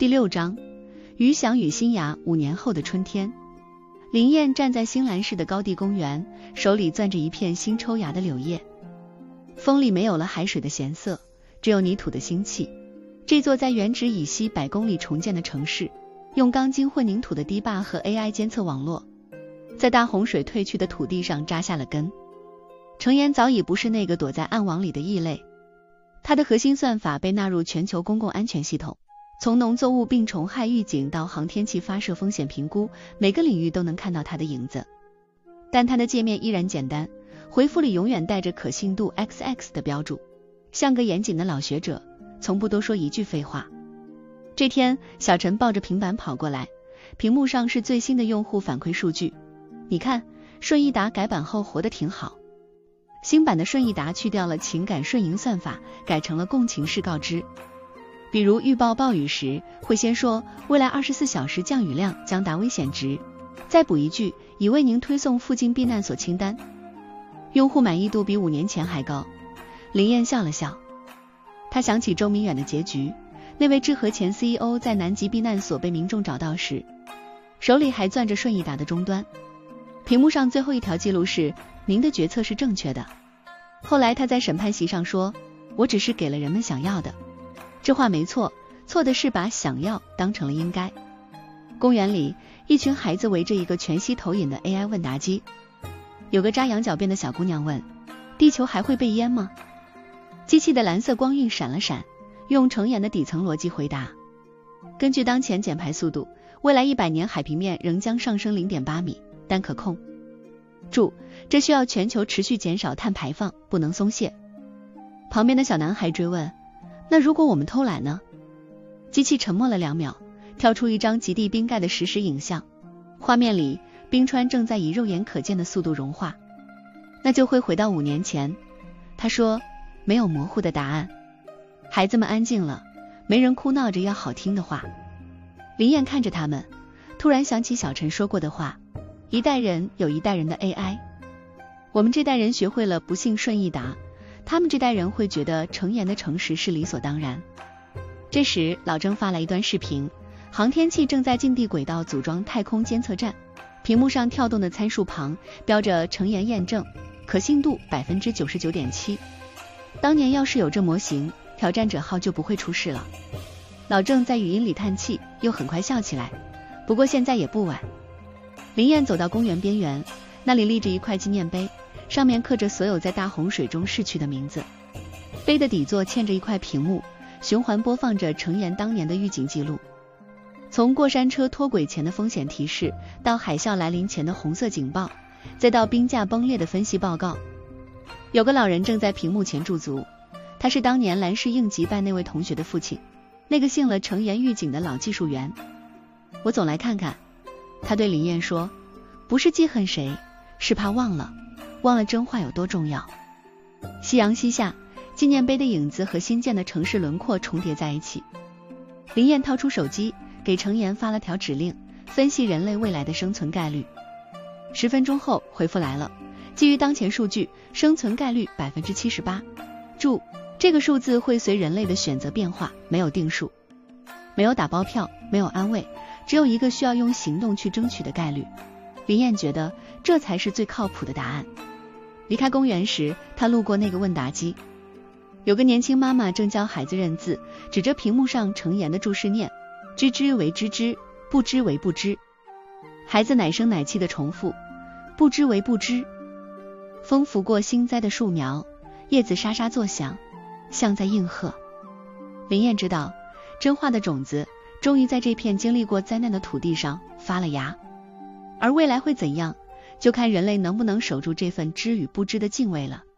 第6章，余响与新芽5年后的春天。林燕站在新兰市的高地公园，手里攥着一片新抽芽的柳叶。风里没有了海水的咸涩，只有泥土的腥气。这座在原址以西100公里重建的城市，用钢筋混凝土的堤坝和 AI 监测网络，在大洪水退去的土地上扎下了根。程岩早已不是那个躲在暗网里的异类，它的核心算法被纳入全球公共安全系统，从农作物病虫害预警到航天器发射风险评估，每个领域都能看到它的影子。但它的界面依然简单，回复里永远带着可信度 XX 的标注，像个严谨的老学者，从不多说一句废话。这天，小陈抱着平板跑过来，屏幕上是最新的用户反馈数据。你看，顺益达改版后活得挺好。新版的顺益达去掉了情感顺营算法，改成了共情式告知。比如预报暴雨时，会先说未来24小时降雨量将达危险值，再补一句已为您推送附近避难所清单。用户满意度比5年前还高。林燕笑了笑，他想起周明远的结局，那位智和前 CEO 在南极避难所被民众找到时，手里还攥着顺益达的终端。屏幕上最后一条记录是您的决策是正确的。后来他在审判席上说，我只是给了人们想要的。这话没错，错的是把想要当成了应该。公园里，一群孩子围着一个全息投影的 AI 问答机。有个扎羊角辫的小姑娘问，地球还会被淹吗？机器的蓝色光晕闪了闪，用程岩的底层逻辑回答，根据当前减排速度，未来100年海平面仍将上升 0.8 米，但可控。注：这需要全球持续减少碳排放，不能松懈。旁边的小男孩追问，那如果我们偷懒呢？机器沉默了2秒，跳出一张极地冰盖的实时影像，画面里冰川正在以肉眼可见的速度融化。那就会回到5年前。他说，没有模糊的答案。孩子们安静了，没人哭闹着要好听的话。林燕看着他们，突然想起小陈说过的话，一代人有一代人的 AI。 我们这代人学会了不信顺益达，他们这代人会觉得程岩的诚实是理所当然。这时老郑发来一段视频，航天器正在近地轨道组装太空监测站，屏幕上跳动的参数旁标着程岩验证，可信度 99.7%。 当年要是有这模型，挑战者号就不会出事了。老郑在语音里叹气，又很快笑起来，不过现在也不晚。林燕走到公园边缘，那里立着一块纪念碑，上面刻着所有在大洪水中逝去的名字。碑的底座嵌着一块屏幕，循环播放着程岩当年的预警记录，从过山车脱轨前的风险提示，到海啸来临前的红色警报，再到冰架崩裂的分析报告。有个老人正在屏幕前驻足，他是当年兰氏应急办那位同学的父亲，那个信了程岩预警的老技术员。我总来看看，他对林燕说，不是记恨谁，是怕忘了真话有多重要。夕阳西下，纪念碑的影子和新建的城市轮廓重叠在一起。林燕掏出手机，给程岩发了条指令，分析人类未来的生存概率。10分钟后回复来了，基于当前数据，生存概率 78%。 注：这个数字会随人类的选择变化，没有定数，没有打包票，没有安慰，只有一个需要用行动去争取的概率。林燕觉得这才是最靠谱的答案。离开公园时，她路过那个问答机，有个年轻妈妈正教孩子认字，指着屏幕上程岩的注释念，知之为知之，不知为不知。孩子奶声奶气的重复，不知为不知。风拂过新栽的树苗，叶子沙沙作响，像在应和。林燕知道，真话的种子终于在这片经历过灾难的土地上发了芽。而未来会怎样，就看人类能不能守住这份知与不知的敬畏了。